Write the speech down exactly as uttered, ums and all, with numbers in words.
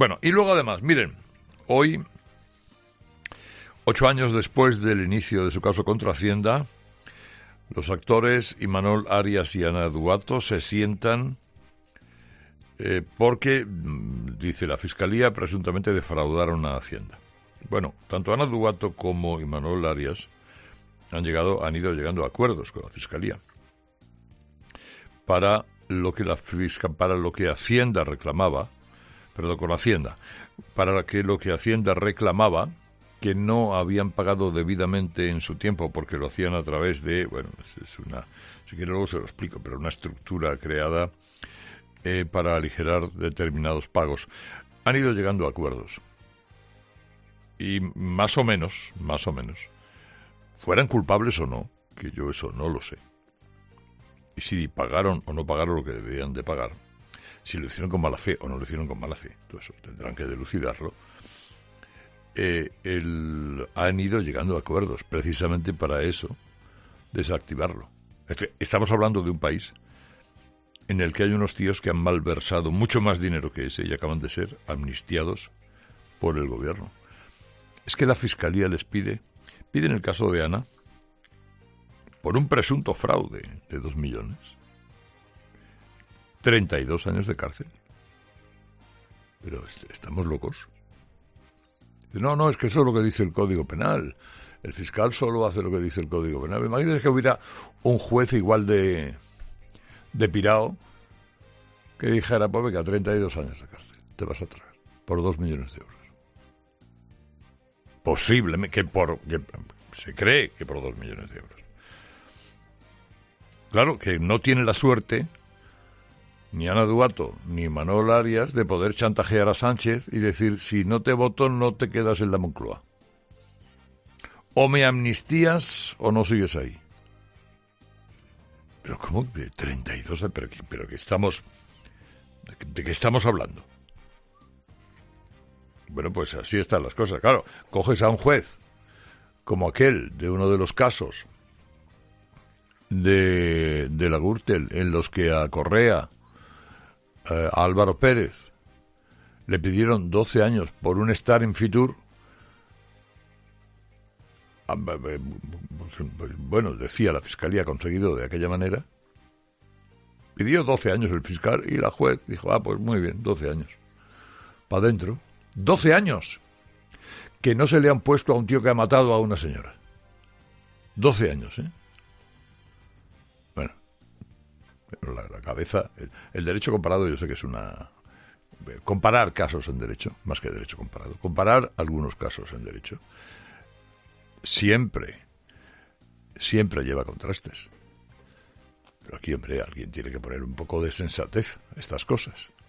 Bueno, y luego además, miren, hoy, ocho años después del inicio de su caso contra Hacienda, los actores Imanol Arias y Ana Duato se sientan eh, porque, dice la Fiscalía, presuntamente defraudaron a Hacienda. Bueno, tanto Ana Duato como Imanol Arias han llegado, han ido llegando a acuerdos con la Fiscalía para lo que la Fisca, para lo que Hacienda reclamaba, perdón, con Hacienda, para que lo que Hacienda reclamaba, que no habían pagado debidamente en su tiempo porque lo hacían a través de, bueno, es una, si quiero luego se lo explico, pero una estructura creada eh, para aligerar determinados pagos. Han ido llegando a acuerdos. Y más o menos, más o menos, fueran culpables o no, que yo eso no lo sé. Y si pagaron o no pagaron lo que debían de pagar, si lo hicieron con mala fe o no lo hicieron con mala fe, todo eso tendrán que dilucidarlo. Eh, el, han ido llegando a acuerdos precisamente para eso, desactivarlo. Estamos hablando de un país en el que hay unos tíos que han malversado mucho más dinero que ese y acaban de ser amnistiados por el gobierno. Es que la Fiscalía les pide, pide en el caso de Ana, por un presunto fraude de dos millones, treinta y dos años de cárcel. Pero estamos locos. No, no, es que eso es lo que dice el Código Penal. El fiscal solo hace lo que dice el Código Penal. Imagínate que hubiera un juez igual de, de pirao que dijera, pues venga, treinta y dos años de cárcel, te vas a traer, por dos millones de euros. Posiblemente, que por que se cree que por dos millones de euros. Claro, que no tiene la suerte ni Ana Duato ni Imanol Arias de poder chantajear a Sánchez y decir, si no te voto, no te quedas en la Moncloa. O me amnistías o no sigues ahí. Pero ¿cómo? treinta y dos, pero, pero que estamos... ¿De, de qué estamos hablando? Bueno, pues así están las cosas. Claro, coges a un juez como aquel de uno de los casos de, de la Gürtel, en los que a Correa, eh, a Álvaro Pérez, le pidieron doce años por un estar en Fitur. Bueno, decía la Fiscalía, conseguido de aquella manera. Pidió doce años el fiscal y la juez dijo, ah, pues muy bien, doce años. Para adentro. doce años que no se le han puesto a un tío que ha matado a una señora. doce años, ¿eh? Bueno, la, la cabeza... El, el derecho comparado yo sé que es una... Comparar casos en derecho, más que derecho comparado. Comparar algunos casos en derecho. Siempre, siempre lleva contrastes. Pero aquí, hombre, alguien tiene que poner un poco de sensatez a estas cosas.